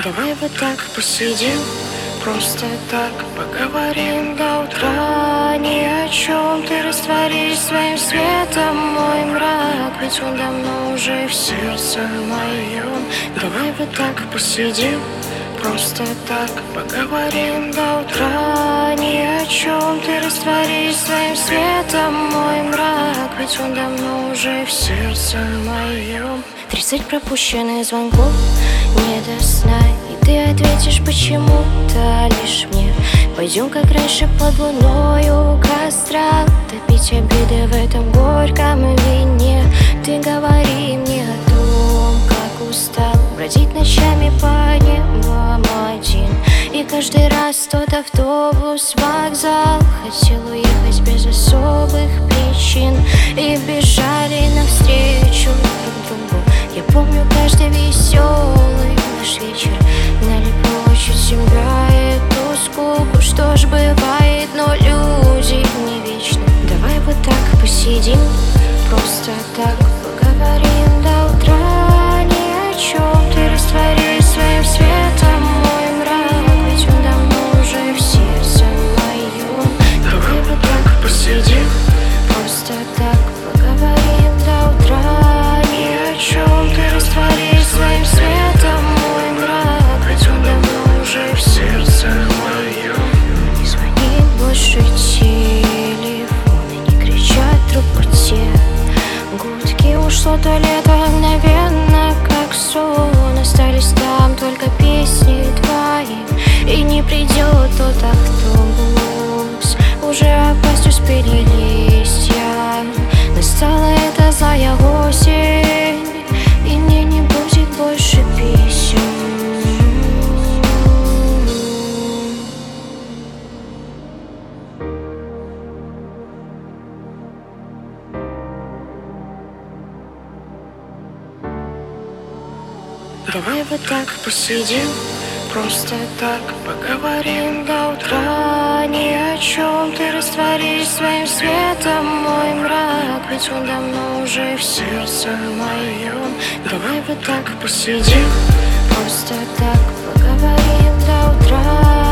Давай вот так посидим, просто так поговорим до утра. Ни о чем ты растворишь своим светом мой мрак, ведь он давно уже в сердце моем. Давай вот так посидим, просто так поговорим до утра. Ни о чем ты растворишь своим светом мой мрак, ведь он давно уже в сердце моем. 30 пропущенных звонков, не до сна, и ты ответишь почему-то лишь мне. Пойдем, как раньше, под луной у костра, топить обиды в этом горьком вине. Ты говори мне о том, как устал бродить ночами по небам один. И каждый раз тот автобус, вокзал, хотел уехать без особых причин, и бежали навстречу друг другу. Я помню каждый веселый наш вечер, гнали прочь от себя эту скуку. Что ж бывает, но люди не вечны. Давай вот так посидим, просто так поговорим до утра. Ни о чем ты растворишь своим светом мой мрак, ведь он давно уже в сердце моем. Давай вот так посидим, просто так поговорим до утра. Ни о чем ты растворишь своим светом мой мрак, ведь он давно уже в сердце моем. Не звонит больше телефон, и не кричат трубку те гудки. Ушло то лето мгновенно, как сон. Остались там только песни твои, и не придет тот автобус. Уже опасть успели листья, настала эта злая осень, и мне не будет больше писем. Давай вот так посидим, просто так поговорим до утра. Ни о чем ты растворишь своим светом мой мрак, ведь он давно уже в сердце моем. Давай вот так посидим, просто так поговорим до утра.